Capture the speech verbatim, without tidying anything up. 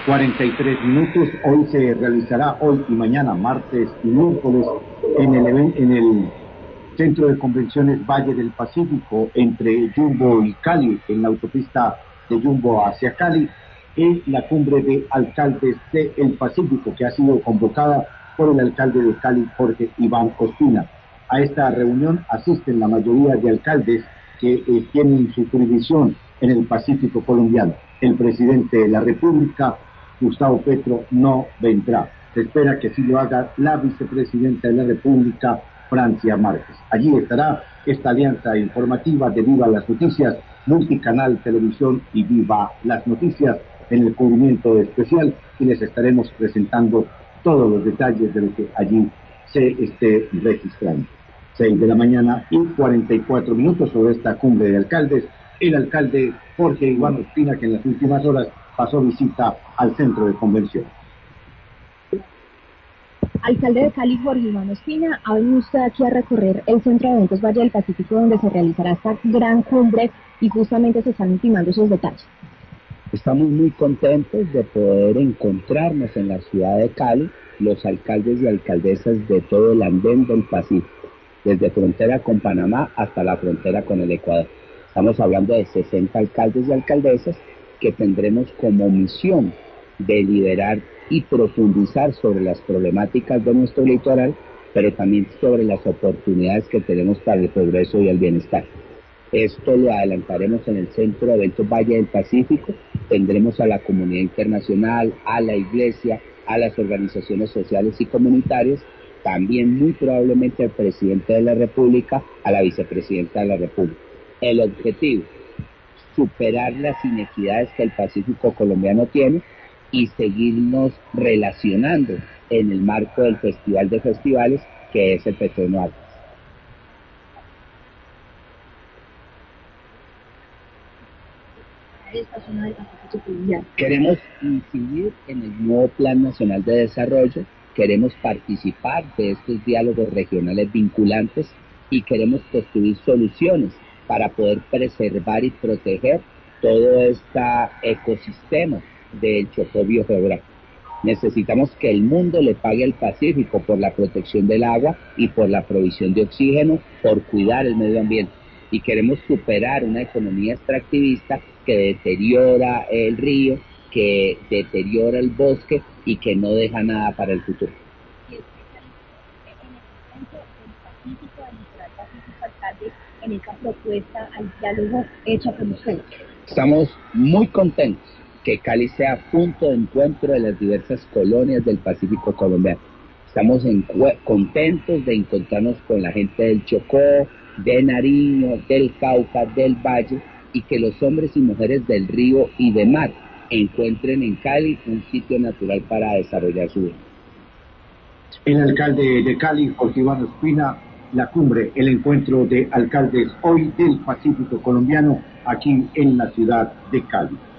cuarenta y tres minutos. Hoy se realizará, hoy y mañana, martes y miércoles, en el, en el Centro de Convenciones Valle del Pacífico, entre Yumbo y Cali, en la autopista de Yumbo hacia Cali, en la cumbre de alcaldes del Pacífico, que ha sido convocada por el alcalde de Cali, Jorge Iván Ospina. A esta reunión asisten la mayoría de alcaldes que eh, tienen su jurisdicción en el Pacífico colombiano. El presidente de la República, Gustavo Petro, no vendrá. Se espera que sí lo haga la vicepresidenta de la República, Francia Márquez. Allí estará esta alianza informativa de Viva las Noticias, Multicanal Televisión y Viva las Noticias en el cubrimiento especial, y les estaremos presentando todos los detalles de lo que allí se esté registrando. seis de la mañana y cuarenta y cuatro minutos sobre esta cumbre de alcaldes. El alcalde Jorge Iván Ospina, que en las últimas horas pasó visita al centro de convención. Alcalde de Cali, Jorge Iván Ospina, ha venido usted aquí a recorrer el Centro de Eventos Valle del Pacífico, donde se realizará esta gran cumbre y justamente se están ultimando esos detalles. Estamos muy contentos de poder encontrarnos en la ciudad de Cali, los alcaldes y alcaldesas de todo el andén del Pacífico, desde frontera con Panamá hasta la frontera con el Ecuador. Estamos hablando de sesenta alcaldes y alcaldesas que tendremos como misión deliberar y profundizar sobre las problemáticas de nuestro litoral, pero también sobre las oportunidades que tenemos para el progreso y el bienestar. Esto lo adelantaremos en el Centro de Eventos Valle del Pacífico. Tendremos a la comunidad internacional, a la iglesia, a las organizaciones sociales y comunitarias, también muy probablemente al presidente de la República, a la vicepresidenta de la República. El objetivo, superar las inequidades que el Pacífico colombiano tiene y seguirnos relacionando en el marco del Festival de Festivales, que es el Petrono Atlas. Queremos incidir en el nuevo Plan Nacional de Desarrollo, queremos participar de estos diálogos regionales vinculantes y queremos construir soluciones para poder preservar y proteger todo este ecosistema del Chocó biogeográfico. Necesitamos que el mundo le pague al Pacífico por la protección del agua y por la provisión de oxígeno, por cuidar el medio ambiente. Y queremos superar una economía extractivista que deteriora el río, que deteriora el bosque y que no deja nada para el futuro. En esta propuesta al diálogo hecha por ustedes. Estamos muy contentos que Cali sea punto de encuentro de las diversas colonias del Pacífico colombiano. Estamos en, contentos de encontrarnos con la gente del Chocó, de Nariño, del Cauca, del Valle, y que los hombres y mujeres del río y de mar encuentren en Cali un sitio natural para desarrollar su vida. El alcalde de Cali, Jorge Iván Ospina, la cumbre, el encuentro de alcaldes hoy del Pacífico colombiano, aquí en la ciudad de Cali.